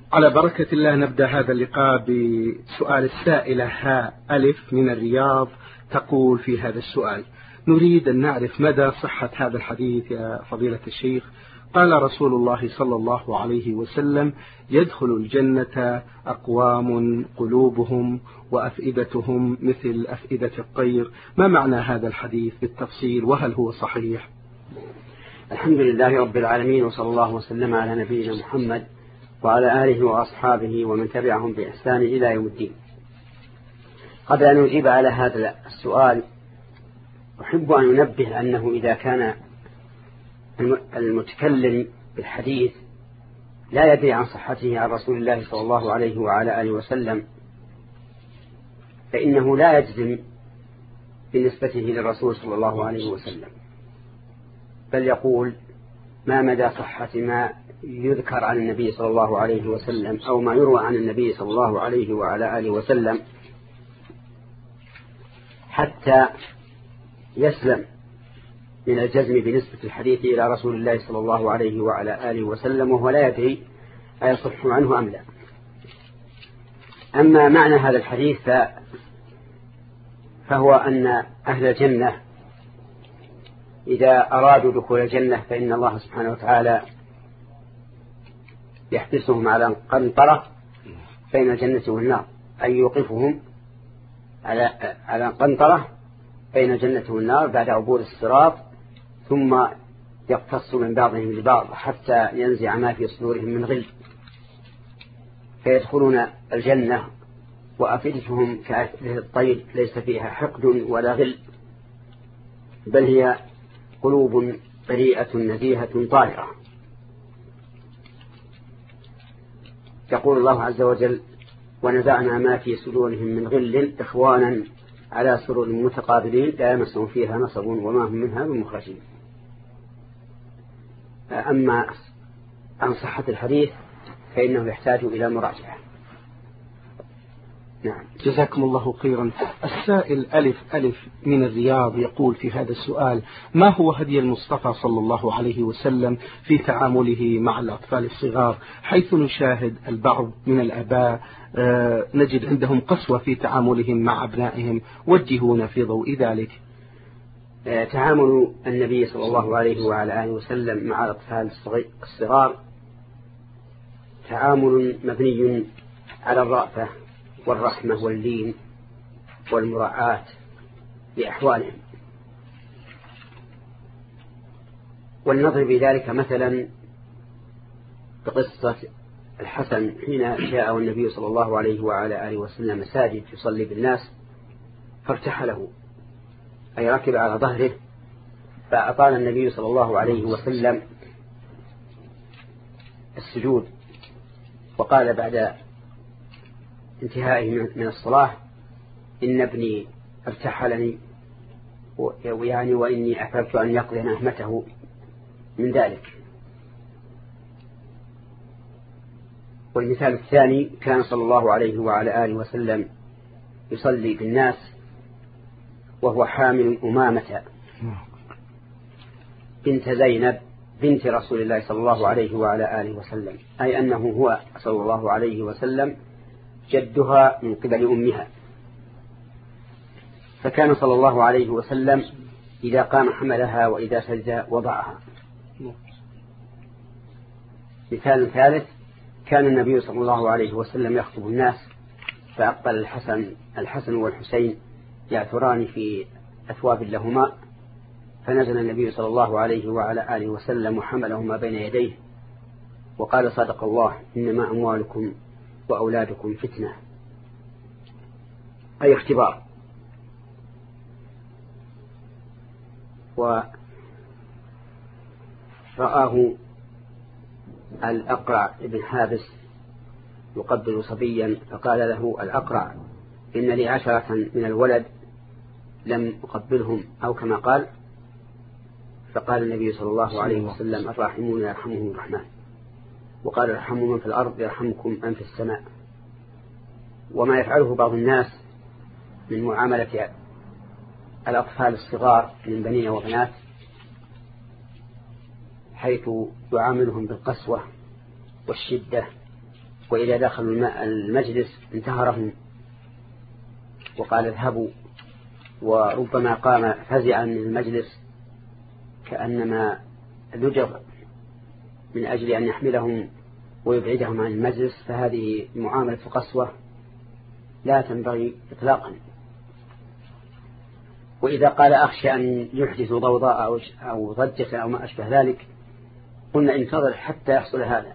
على بركة الله نبدأ هذا اللقاء بسؤال السائلة هاء ألف من الرياض. تقول في هذا السؤال: نريد أن نعرف مدى صحة هذا الحديث يا فضيلة الشيخ. قال رسول الله صلى الله عليه وسلم: يدخل الجنة أقوام قلوبهم وأفئدتهم مثل أفئدة الطير. ما معنى هذا الحديث بالتفصيل، وهل هو صحيح؟ الحمد لله رب العالمين، وصلى الله وسلم على نبينا محمد وعلى آله وأصحابه ومن تبعهم بإحسان إلى يوم الدين. قبل أن نجيب على هذا السؤال أحب أن ننبه أنه إذا كان المتكلم بالحديث لا يدري عن صحته عن رسول الله صلى الله عليه وعلى آله وسلم فإنه لا يجزم بنسبته للرسول صلى الله عليه وسلم، بل يقول ما مدى صحة ما يذكر عن النبي صلى الله عليه وسلم أو ما يروى عن النبي صلى الله عليه وعلى آله وسلم حتى يسلم من الجزم بنسبة الحديث إلى رسول الله صلى الله عليه وعلى آله وسلم وهو لا يدري أيصح عنه أم لا. أما معنى هذا الحديث فهو أن أهل الجنة إذا أرادوا دخول الجنة فإن الله سبحانه وتعالى يحبسهم على قنطرة بين الجنة والنار، أي يوقفهم على قنطرة بين الجنة والنار بعد عبور الصراط، ثم يقتص من بعضهم لبعض حتى ينزع ما في صدورهم من غل، فيدخلون الجنة وأفئدتهم كأفئدة الطير ليس فيها حقد ولا غل، بل هي قلوب بريئة نزيهة طاهرة. يقول الله عز وجل: ونزعنا ما في صدورهم من غل إخوانا على سرر متقابلين لا يمسهم فيها نصب وما هم منها بمخرجين. أما عن صحة الحديث فإنه يحتاج إلى مراجعة. نعم. جزاكم الله خيرا. السائل ألف من الرياض يقول في هذا السؤال: ما هو هدي المصطفى صلى الله عليه وسلم في تعامله مع الأطفال الصغار، حيث نشاهد البعض من الآباء نجد عندهم قسوة في تعاملهم مع أبنائهم، وجهونا في ضوء ذلك. تعامل النبي صلى الله عليه وعلى آله وسلم مع الأطفال الصغار تعامل مبني على الرأفة والرحمة واللين والمراعاة لأحوالهم. ولنضرب بذلك مثلا بقصة الحسن حين جاء النبي صلى الله عليه وعلى آله وسلم ساجد يصلي بالناس فارتحله، أي ركب على ظهره، فأطال النبي صلى الله عليه وسلم السجود، وقال بعد انتهائه من الصلاة: إن ابني ارتحلني وإني أحببت أن يقضي نهمته من ذلك. والمثال الثاني: كان صلى الله عليه وعلى آله وسلم يصلي بالناس وهو حامل أمامة بنت زينب بنت رسول الله صلى الله عليه وعلى آله وسلم، أي أنه هو صلى الله عليه وسلم جدها من قبل أمها. فكان صلى الله عليه وسلم إذا قام حملها وإذا سجد وضعها. مثال ثالث: كان النبي صلى الله عليه وسلم يخطب الناس فأقبل الحسن والحسين يعثران في أثواب لهما، فنزل النبي صلى الله عليه وعلى آله وسلم وحملهما بين يديه وقال: صدق الله، إنما أموالكم وأولادكم فتنة، أي اختبار. ورآه الأقرع ابن حابس يقبل صبيا، فقال له الأقرع: إن لي 10 من الولد لم أقبلهم، أو كما قال. فقال النبي صلى الله عليه وسلم: الراحمون يرحمهم الرحمن، وقال: ارحموا من في الأرض يرحمكم من في السماء. وما يفعله بعض الناس من معاملة الأطفال الصغار من بنين وبنات، حيث يعاملهم بالقسوة والشدة وإذا دخلوا المجلس انتهرهم وقال اذهبوا، وربما قام فزعا من المجلس كأنما لجر من أجل أن يحملهم ويبعدهم عن المجلس، فهذه معاملة قسوة لا تنبغي إطلاقا. وإذا قال أخشى أن يحدث ضوضاء أو ضجة أو ما أشبه ذلك، قلنا انتظر حتى يحصل هذا.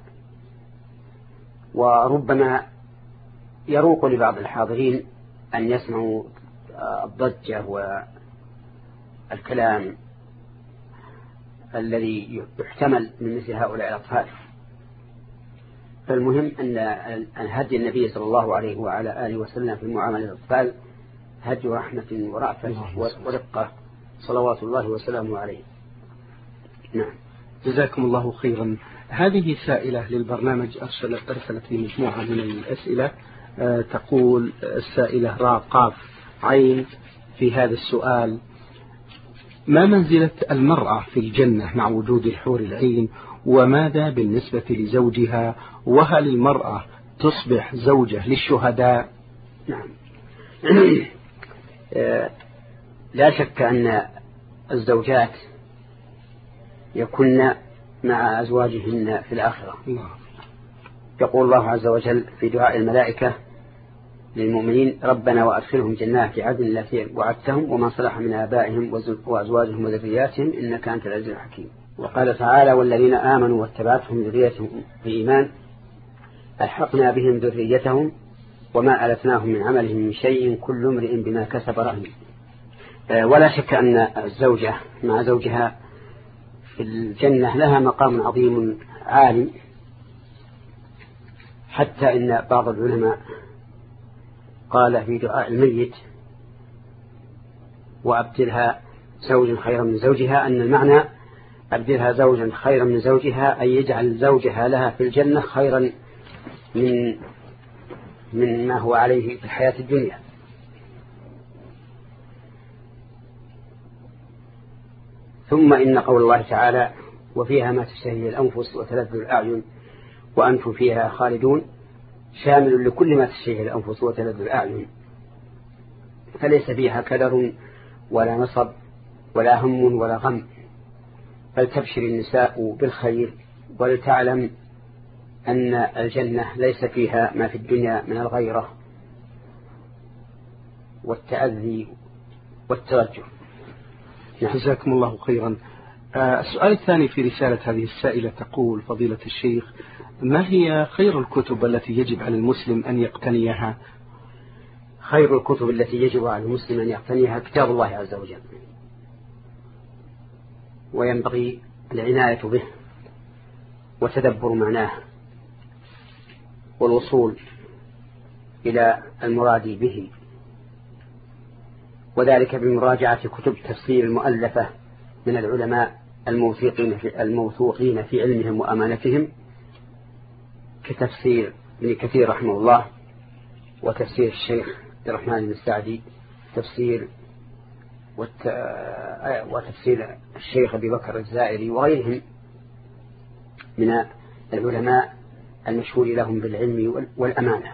وربما يروق لبعض الحاضرين أن يسمعوا الضجة والكلام الذي يحتمل من مثل هؤلاء الأطفال. فالمهم أن هدي النبي صلى الله عليه وعلى آله وسلم في معاملة الأطفال هدي رحمة ورأفة ورقة صلوات الله وسلامه عليه. نعم. جزاكم الله خيرا. هذه سائلة للبرنامج أرسلت لي مجموعة من الأسئلة. تقول السائلة راء قاف عين في هذا السؤال: ما منزلة المرأة في الجنة مع وجود الحور العين؟ وماذا بالنسبة لزوجها؟ وهل المرأة تصبح زوجة للشهداء؟ نعم. لا شك أن الزوجات يكن مع أزواجهن في الآخرة. يقول الله عز وجل في دعاء الملائكة للمؤمنين: ربنا وأدخلهم جنات عدن التي وعدتهم ومن صلح من آبائهم وأزواجهم وذرياتهم إنك أنت العزيز الحكيم. وقال تعالى: والذين آمنوا واتبعتهم ذريتهم بإيمان ألحقنا بهم ذريتهم وما ألتناهم من عملهم من شيء كل امرئ بما كسب رهين. ولا شك أن الزوجة مع زوجها في الجنة لها مقام عظيم عالي، حتى إن بعض العلماء قال في دعاء الميت: وأبدلها زوجا خيرا من زوجها، أن المعنى أبدلها زوجا خيرا من زوجها أي يجعل زوجها لها في الجنة خيرا من ما هو عليه في الحياة الدنيا. ثم إن قول الله تعالى: وفيها ما تشتهي الأنفس وتلذ الأعين وأنتم فيها خالدون شامل لكل ما تشتهي الأنفس وتلذ الأعين، فليس فيها كدر ولا نصب ولا هم ولا غم، بل تبشر النساء بالخير ولتعلم أن الجنة ليس فيها ما في الدنيا من الغيرة والتأذي والترجع. جزاكم الله خيرا. السؤال الثاني في رسالة هذه السائلة تقول: فضيلة الشيخ، ما هي خير الكتب التي يجب على المسلم أن يقتنيها؟ خير الكتب التي يجب على المسلم أن يقتنيها كتاب الله عز وجل، وينبغي العناية به وتدبر معناه والوصول إلى المراد به، وذلك بمراجعة كتب تفسير المؤلفة من العلماء الموثوقين في علمهم وأمانتهم، كتفسير ابن كثير رحمه الله، وتفسير الشيخ عبد الرحمن بن السعدي، وتفسير الشيخ أبي بكر الزائري وغيرهم من العلماء المشهور لهم بالعلم والأمانة.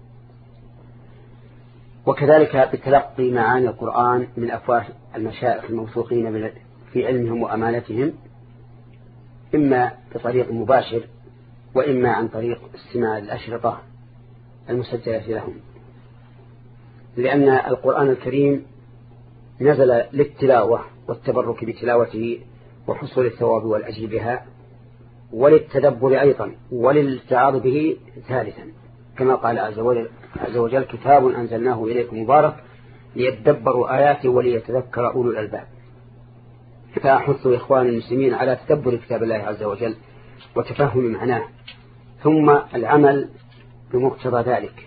وكذلك بتلقي معاني القرآن من أفواه المشايخ الموثوقين في علمهم وأمانتهم، إما بطريق مباشر وإما عن طريق استماع الأشرطة المسجلة لهم، لأن القرآن الكريم نزل للتلاوة والتبرك بتلاوته وحصول الثواب والأجر بها، وللتدبر أيضا وللاتعاظ به ثالثا، كما قال عز وجل: كتاب أنزلناه إليكم مبارك ليتدبروا آياته وليتذكر أولو الألباب. فأحث إخوان المسلمين على تدبر كتاب الله عز وجل وتفهم معناه، ثم العمل بمقتضى ذلك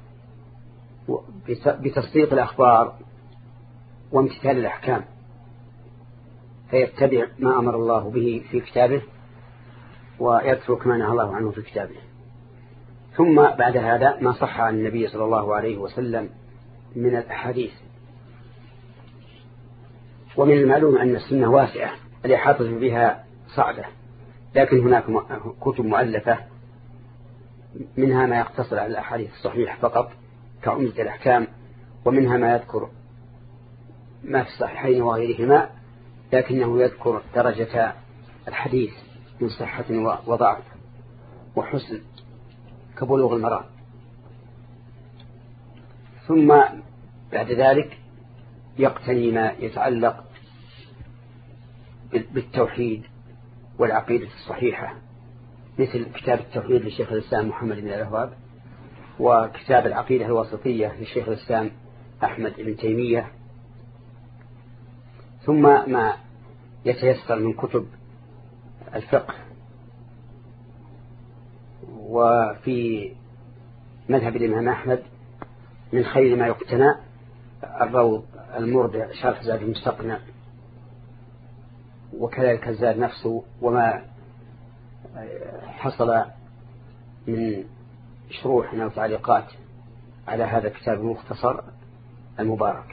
بتصديق الأخبار وامتثال الأحكام، فيتبع ما أمر الله به في كتابه ويترك ما نهى الله عنه في كتابه. ثم بعد هذا ما صح عن النبي صلى الله عليه وسلم من الأحاديث. ومن المعلوم أن السنة واسعة الإحاطة بها صعبة، لكن هناك كتب مؤلفة منها ما يقتصر على الأحاديث الصحيح فقط كعمدة الأحكام، ومنها ما يذكر ما في الصحيحين وغيرهما، لكنه يذكر درجة الحديث من صحة وضعف وحسن كبلوغ المرام. ثم بعد ذلك يقتني ما يتعلق بالتوحيد والعقيدة الصحيحة، مثل كتاب التوحيد للشيخ الإسلام محمد بن عبد الوهاب، وكتاب العقيدة الوسطية للشيخ الإسلام أحمد بن تيمية، ثم ما يتيسر من كتب الفقه. وفي مذهب الإمام أحمد من خير ما يقتنى الروض المرضع شرح زاد المستقنع، وكذلك الزاد نفسه وما حصل من شروح أو تعليقات على هذا الكتاب المختصر المبارك.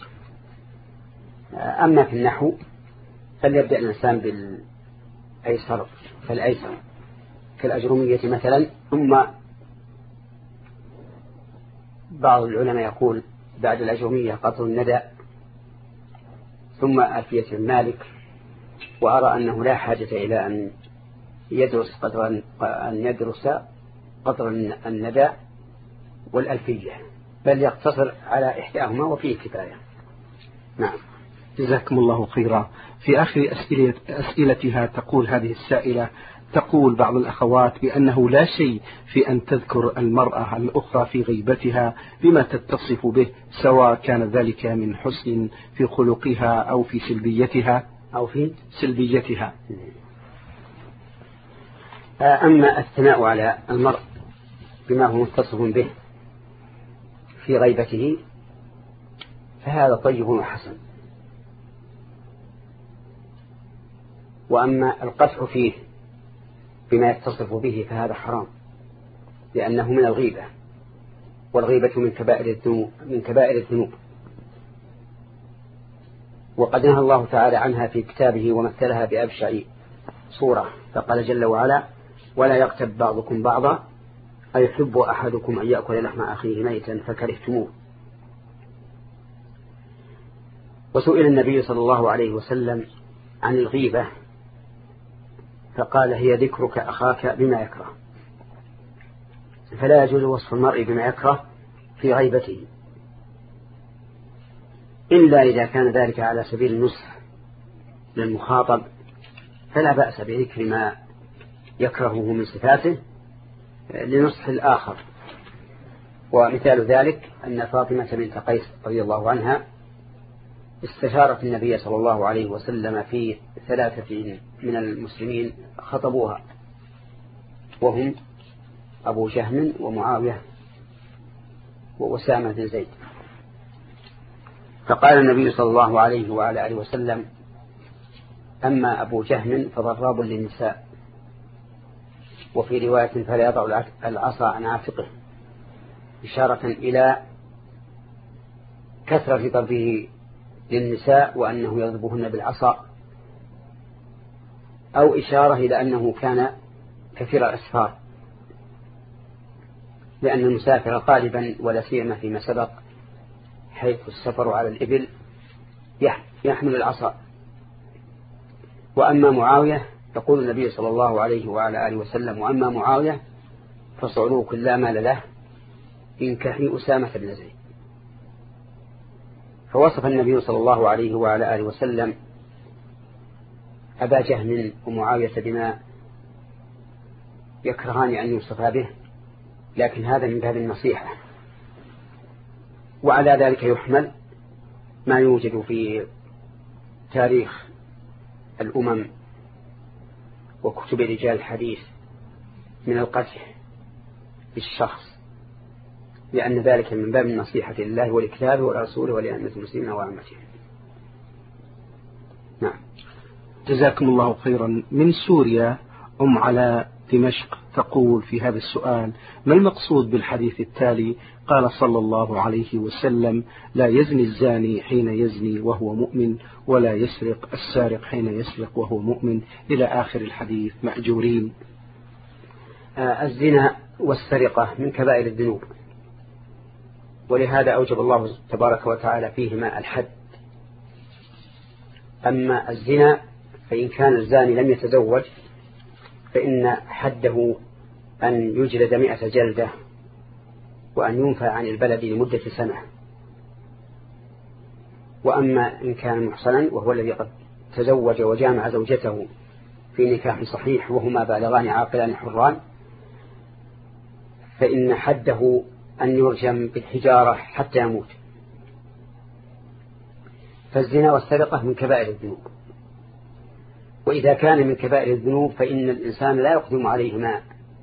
أما في النحو فليبدأ الإنسان بالأيسر فالأيسر كالأجرمية مثلا، ثم بعض العلماء يقول بعد الأجرمية قطر الندى، ثم ألفية المالك. وأرى أنه لا حاجة إلى أن يدرس قطر الندى والألفية، بل يقتصر على إحداهما وفيه كفاية. نعم. جزاكم الله خيرا. في آخر أسئلتها تقول هذه السائلة، تقول بعض الأخوات بأنه لا شيء في أن تذكر المرأة الأخرى في غيبتها بما تتصف به، سواء كان ذلك من حسن في خلقها أو في سلبيتها. أما الثناء على المرء بما هو متصف به في غيبته فهذا طيب وحسن، وأما القدح فيه بما يتصف به فهذا حرام، لأنه من الغيبة، والغيبة من كبائر الذنوب، وقد نهى الله تعالى عنها في كتابه ومثلها بأبشع صورة، فقال جل وعلا: ولا يغتب بعضكم بعضا أيحب أحدكم أن يأكل لحم أخيه ميتا فكرهتموه. وسئل النبي صلى الله عليه وسلم عن الغيبة فقال: هي ذكرك أخاك بما يكره. فلا يجوز وصف المرء بما يكره في غيبته إلا إذا كان ذلك على سبيل النصح للمخاطب، فلا بأس بذكر ما يكرهه من صفاته لنصح الآخر. ومثال ذلك أن فاطمة بنت قيس رضي الله عنها استشارت النبي صلى الله عليه وسلم في 3 من المسلمين خطبوها، وهم أبو جهم ومعاوية وأسامة بن زيد. فقال النبي صلى الله عليه وعلى آله وسلم: أما أبو جهم فضراب للنساء، وفي رواية فلا يضع العصا عن عاتقه، إشارة إلى كثرة ضربه للنساء وأنه يضربهن بالعصا، أو إشارة إلى أنه كان كثير الأسفار، لأن المسافر غالبا ولا سيما فيما سبق حيث السفر على الإبل يحمل العصا. وأما معاوية يقول النبي صلى الله عليه وعلى آله وسلم: وأما معاوية فصعلوك لا مال له إنكحي أسامة بن زيد. فوصف النبي صلى الله عليه وعلى آله وسلم أبا جهم ومعاوية بما يكرهان أن يوصف به، لكن هذا من باب النصيحة. وعلى ذلك يحمل ما يوجد في تاريخ الأمم وكتب رجال الحديث من القدح بالشخص، لأن ذلك من باب النصيحة لله ولكتابه ولرسوله ولأئمة المسلمين وعامتهم. نعم. جزاكم الله خيرا. من سوريا أم على دمشق تقول في هذا السؤال: ما المقصود بالحديث التالي؟ قال صلى الله عليه وسلم: لا يزني الزاني حين يزني وهو مؤمن، ولا يسرق السارق حين يسرق وهو مؤمن، إلى آخر الحديث، مأجورين. الزنا والسرقة من كبائر الذنوب، ولهذا أوجب الله تبارك وتعالى فيهما الحد. أما الزنا فإن كان الزاني لم يتزوج فإن حده أن يجلد 100 جلدة وأن ينفى عن البلد لمدة سنة. وأما إن كان محصنا وهو الذي قد تزوج وجامع زوجته في نكاح صحيح وهما بالغان عاقلان حران فإن حده أن يرجم بالحجارة حتى يموت. فالزنا والسرقة من كبائر الذنوب، وإذا كان من كبائر الذنوب فإن الإنسان لا يقدم عليهما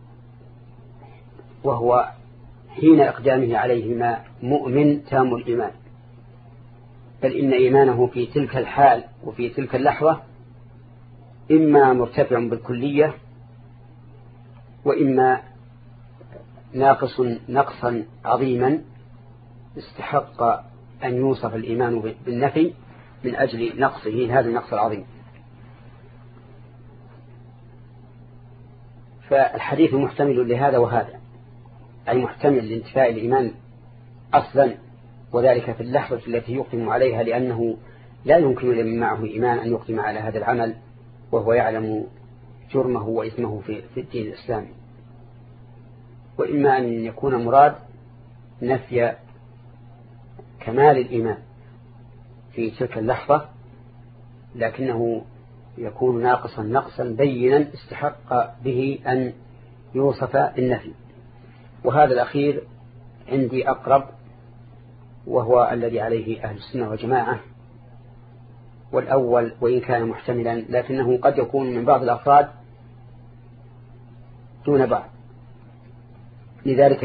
وهو حين إقدامه عليهما مؤمن تام الإيمان، بل إن إيمانه في تلك الحال وفي تلك اللحظة إما مرتفع بالكلية وإما ناقص نقصا عظيما استحق أن يوصف الإيمان بالنفي من أجل نقصه هذا النقص العظيم. فالحديث محتمل لهذا وهذا، أي محتمل لانتفاء الإيمان أصلا وذلك في اللحظة التي يقدم عليها، لأنه لا يمكن لمن معه إيمان أن يقدم على هذا العمل وهو يعلم جرمه وإثمه في الدين الإسلامي. وإما أن يكون مراد نفي كمال الإيمان في تلك اللحظة لكنه يكون ناقصا نقصا بينا استحق به أن يوصف النفي. وهذا الأخير عندي أقرب وهو الذي عليه أهل السنة والجماعة، والأول وإن كان محتملا لكنه قد يكون من بعض الأفراد دون بعض، لذلك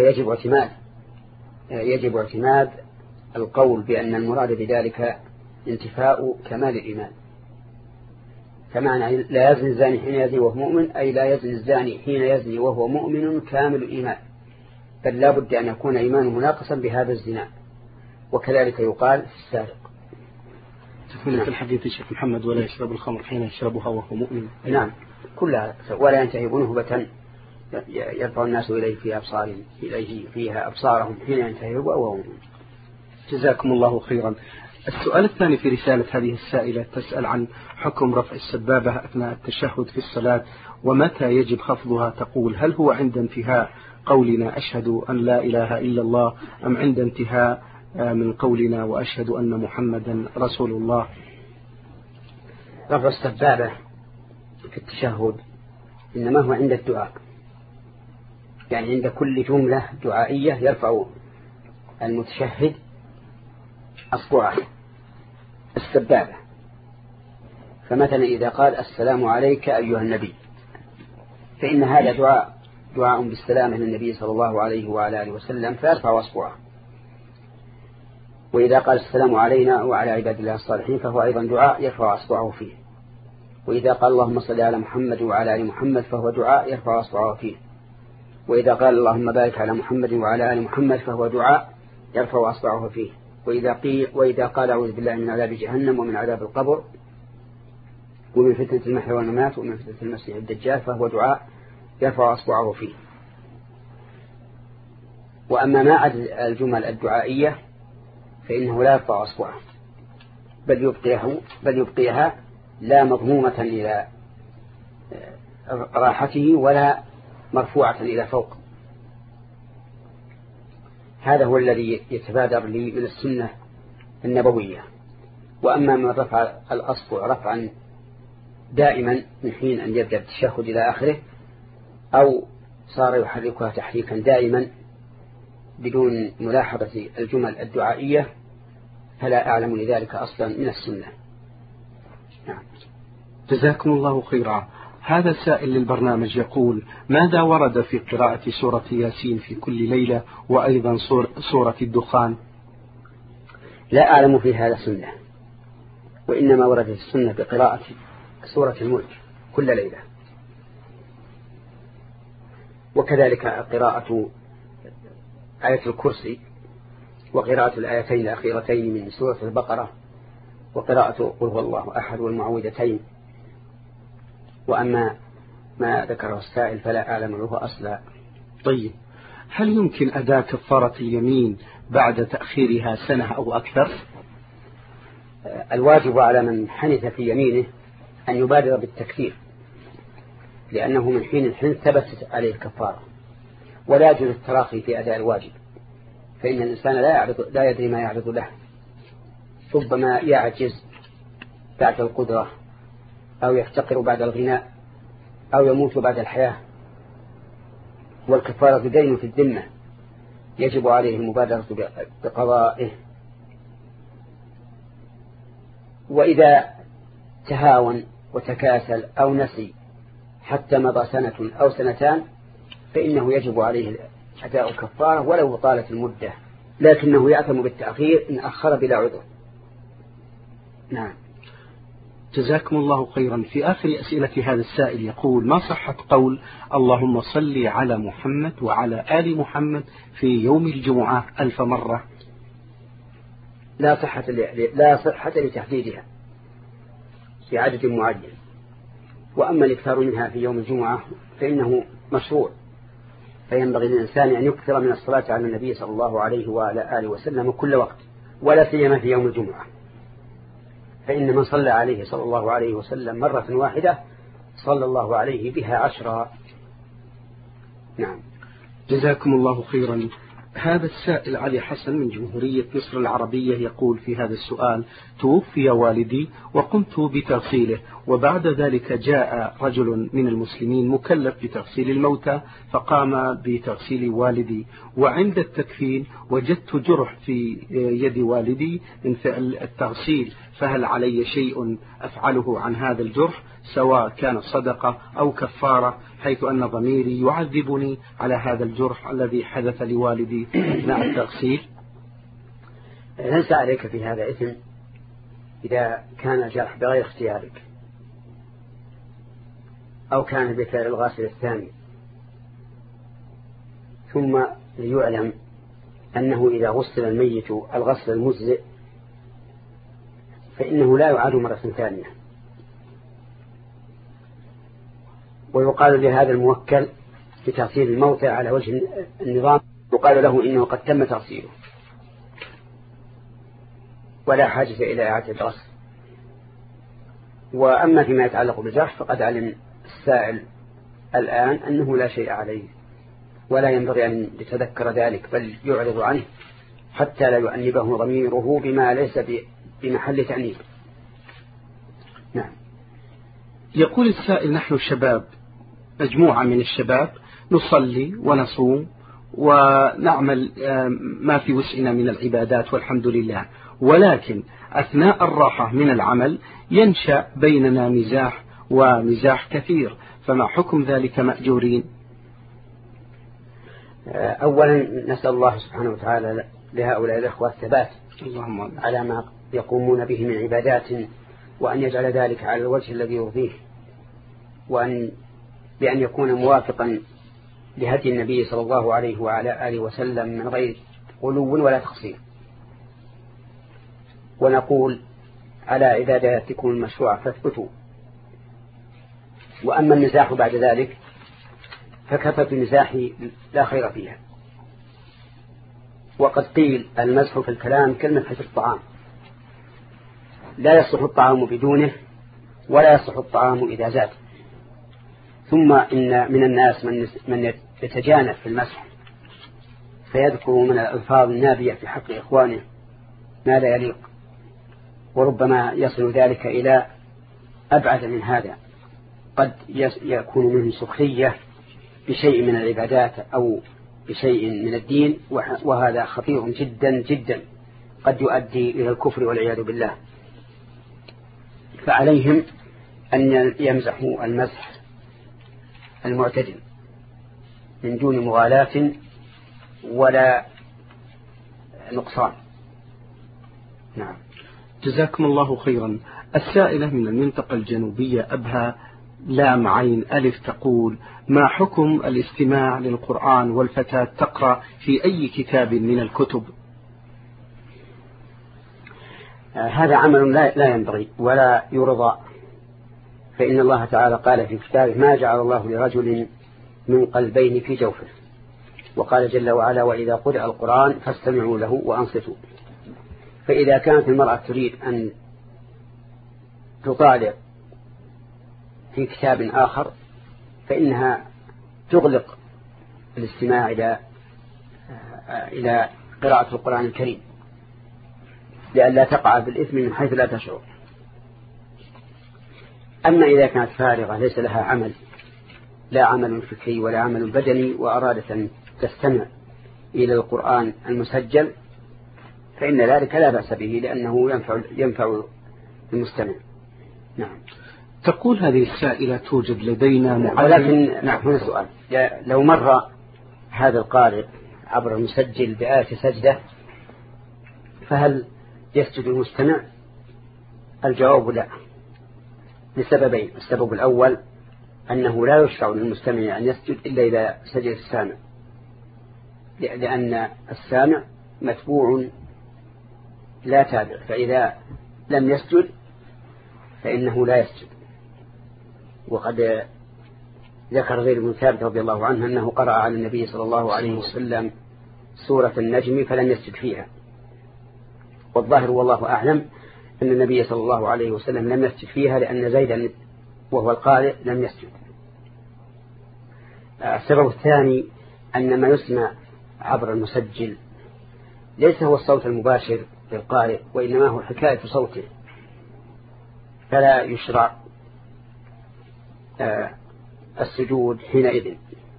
يجب اعتماد القول بأن المراد بذلك انتفاء كمال الإيمان. فمعنى لا يزني الزاني حين يزني وهو مؤمن أي لا يزني الزاني حين يزني وهو مؤمن كامل الإيمان، بل لا بد أن يكون إيمانه ناقصا بهذا الزنا. وكذلك يقال في السارق. تكملة الحديث الشيخ محمد: ولا يشرب الخمر حين يشربها وهو مؤمن. نعم كلها. ولا ينتهب نهبة يرفع الناس إليه فيها أبصارهم إليه فيها أبصارهم حين ينتهب وهو مؤمن. جزاكم الله خيرا. السؤال الثاني في رسالة هذه السائلة تسأل عن حكم رفع السبابة أثناء التشهد في الصلاة ومتى يجب خفضها. تقول: هل هو عند انتهاء قولنا أشهد أن لا إله إلا الله أم عند انتهاء من قولنا وأشهد أن محمدا رسول الله؟ رفع السبابة في التشهد إنما هو عند الدعاء، يعني عند كل جملة دعائية يرفع المتشهد أصبعه السبابة. فمثلا إذا قال: السلام عليك أيها النبي، فإن هذا دعاء بالسلام من النبي صلى الله عليه وعلى آله وسلم فيرفع أصبعه. وإذا قال: السلام علينا وعلى عباد الله الصالحين فهو أيضا دعاء يرفع أصبعه فيه. وإذا قال: اللهم صل على محمد وعلى آل محمد فهو دعاء يرفع أصبعه فيه. وإذا قال: اللهم بارك على محمد وعلى آل محمد فهو دعاء يرفع أصبعه فيه. وإذا قال: أعوذ بالله من عذاب جهنم ومن عذاب القبر ومن فتنة المحيا والممات ومن فتنة المسيح الدجال فهو دعاء يرفع أصبعه فيه. وأما ما عدا الجمل الدعائية فإنه لا يرفع أصبعه بل يبقيها لا مضمومة إلى راحته ولا مرفوعة إلى فوق. هذا هو الذي يتبادر لي من السنة النبوية. وأما من رفع الأصبع رفعا دائما من حين أن يبدأ التشهد إلى آخره أو صار يحركها تحريكا دائما بدون ملاحظة الجمل الدعائية فلا أعلم لذلك أصلا من السنة. نعم. جزاكم الله خيرا. هذا سائل للبرنامج يقول: ماذا ورد في قراءة سورة ياسين في كل ليلة وأيضا سورة الدخان؟ لا أعلم في هذا سنة، وإنما وردت السنة بقراءة سورة الملك كل ليلة، وكذلك قراءة آية الكرسي وقراءة الآيتين الأخيرتين من سورة البقرة وقراءة قل هو الله أحد والمعوذتين. وأما ما ذكره السائل فلا أعلم له أصلا. طيب. هل يمكن أداء كفارة اليمين بعد تأخيرها سنة أو أكثر؟ الواجب على من حنث في يمينه أن يبادر بالتكفير، لأنه من حين الحنث ثبتت عليه الكفارة، ولا يجوز التراخي في أداء الواجب، فإن الإنسان لا يدري ما يعرض له، ربما يعجز بعد القدرة، أو يفتقر بعد الغناء، أو يموت بعد الحياة، والكفارة دين في الذمة يجب عليه المبادرة بقضائه. وإذا تهاون وتكاسل أو نسي حتى مضى سنة أو سنتان فإنه يجب عليه أداء الكفارة ولو طالت المدة، لكنه يأثم بالتأخير إن أخر بلا عذر. نعم. جزاكم الله خيرا. في آخر أسئلة هذا السائل يقول: ما صحة قول اللهم صل على محمد وعلى آل محمد في يوم الجمعة 1000 مرة؟ لا صحة لتحديدها في عدد معين، وأما الإكثار منها في يوم الجمعة فإنه مشروع، فينبغي للإنسان أن يكثر من الصلاة على النبي صلى الله عليه وعلى آله وسلم كل وقت، ولا سيما في يوم الجمعة، فإن من صلى عليه صلى الله عليه وسلم مرة واحدة صلى الله عليه بها 10. نعم. جزاكم الله خيرا. هذا السائل علي حسن من جمهورية مصر العربية يقول في هذا السؤال: توفي والدي وقمت بتغسيله، وبعد ذلك جاء رجل من المسلمين مكلف بتغسيل الموتى فقام بتغسيل والدي، وعند التكفين وجدت جرح في يد والدي من فعل التغسيل، فهل علي شيء أفعله عن هذا الجرح سواء كان صدقة أو كفارة، حيث أن ضميري يعذبني على هذا الجرح الذي حدث لوالدي أثناء التغسيل؟ ليس عليك في هذا إثم إذا كان الجرح بغير اختيارك أو كان بفعل الغاسل الثاني. ثم ليعلم أنه إذا غسل الميت الغسل المجزئ فإنه لا يعاد مرة ثانية، ويقال لهذا الموكل بتغسيل الموتى على وجه النظام، يقال له إنه قد تم تغسيله ولا حاجة إلى إعادة الغسل. وأما فيما يتعلق بالجرح فقد علم السائل الآن أنه لا شيء عليه، ولا ينبغي أن يتذكر ذلك بل يعرض عنه حتى لا يؤنبه ضميره بما ليس بمحل تأنيب. نعم. يقول السائل: نحن الشباب، مجموعة من الشباب، نصلي ونصوم ونعمل ما في وسعنا من العبادات والحمد لله، ولكن أثناء الراحة من العمل ينشأ بيننا مزاح ومزاح كثير، فما حكم ذلك مأجورين؟ أولا نسأل الله سبحانه وتعالى لهؤلاء الأخوة الثبات اللهم على ما يقومون به من عبادات، وأن يجعل ذلك على الوجه الذي يرضيه، بأن يكون موافقا لهدي النبي صلى الله عليه وعلى آله وسلم من غير غلو ولا تقصير. ونقول: على عباداتكم المشروعة فاثبتوا. وأما المزاح بعد ذلك فكثرة المزاح لا خير فيها، وقد قيل المزح في الكلام كالمزح في الطعام، لا يصح الطعام بدونه ولا يصح الطعام إذا زاد. ثم إن من الناس من يتجانب في المسح فيذكر من الألفاظ النابية في حق إخوانه ما لا يليق، وربما يصل ذلك إلى أبعد من هذا، قد يكون منه سخرية بشيء من العبادات أو بشيء من الدين، وهذا خطير جدا جدا، قد يؤدي إلى الكفر والعياذ بالله. فعليهم أن يمزحوا المزح المعتدل من دون مغالاة ولا نقصان. نعم. جزاكم الله خيرا. السائلة من المنطقة الجنوبية أبها لام عين ألف تقول: ما حكم الاستماع للقرآن والفتاة تقرأ في أي كتاب من الكتب؟ هذا عمل لا ينبغي ولا يرضى، فإن الله تعالى قال في كتابه: ما جعل الله لرجل من قلبين في جوفه. وقال جل وعلا وإذا قرأ القرآن فاستمعوا له وأنصتوا. فإذا كانت المرأة تريد أن تطالع في كتاب آخر فإنها تغلق الاستماع إلى قراءة القرآن الكريم لئلا تقع بالإثم من حيث لا تشعر. أما إذا كانت فارغة ليس لها عمل، لا عمل فكري ولا عمل بدني، وأرادت أن تستمع إلى القرآن المسجل فإن ذلك لا بأس به لأنه ينفع المستمع. نعم. تقول هذه السائلة توجد لدينا ولكن نعم هنا سؤال، لو مر هذا القارئ عبر المسجل بآية سجدة فهل يسجد المستمع؟ الجواب لا، لسببين. السبب الأول أنه لا يشرع للمستمع أن يسجد إلا إذا سجد السامع، لأن السامع متبوع لا تابع، فإذا لم يسجد فإنه لا يسجد. وقد ذكر غير بن ثابت رضي الله عنه أنه قرأ على النبي صلى الله عليه وسلم سورة النجم فلم يسجد فيها، والظاهر والله أعلم أن النبي صلى الله عليه وسلم لم يسجد فيها لأن زيدا وهو القارئ لم يسجد. السبب الثاني أن ما يسمع عبر المسجل ليس هو الصوت المباشر للقارئ، وإنما هو حكاية صوته، فلا يشرع السجود حينئذ.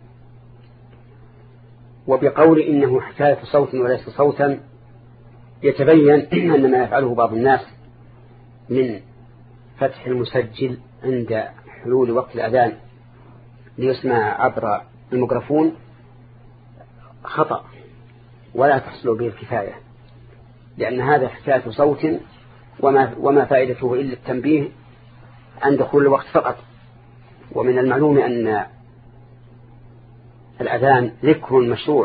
وبقول إنه حكاية صوت وليس صوتا يتبين أن ما يفعله بعض الناس من فتح المسجل عند حلول وقت الأذان ليسمع عبر الميكروفون خطأ ولا تحصل به الكفاية، لأن هذا حكاية صوت وما فائدته إلا التنبيه عند دخول الوقت فقط. ومن المعلوم أن الأذان ذكر مشروع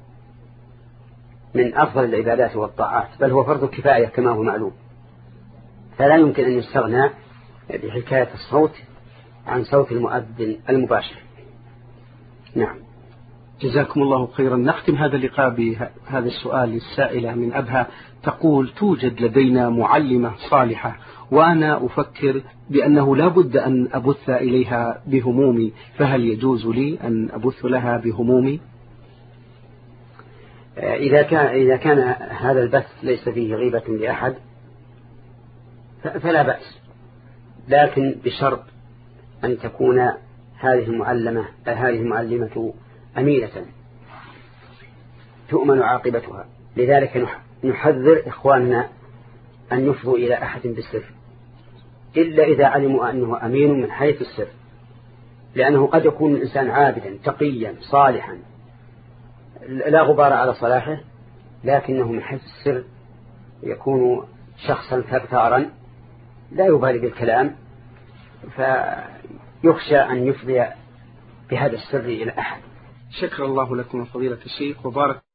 من أفضل العبادات والطاعات، بل هو فرض كفاية كما هو معلوم، فلا يمكن أن يستغنى بحكاية الصوت عن صوت المؤذن المباشر. نعم. جزاكم الله خيرا. نختم هذا اللقاء بهذا السؤال للسائلة من أبها، تقول توجد لدينا معلمة صالحة وأنا أفكر بأنه لا بد أن أبث إليها بهمومي، فهل يجوز لي أن أبث لها بهمومي؟ إذا كان هذا البث ليس فيه غيبة لأحد فلا بأس، لكن بشرط أن تكون هذه المعلمة أمينة تؤمن عاقبتها. لذلك نحذر إخواننا أن يفضوا إلى أحد بالسر إلا إذا علموا أنه أمين من حيث السر، لأنه قد يكون الإنسان عابدا تقيا صالحا لا غبار على صلاحه، لكنه من حيث السر يكون شخصا ثرثارا لا يبالي بالكلام، فيخشى أن يفضي بهذا السر إلى أحد. شكر الله لكم فضيلة الشيخ وبارك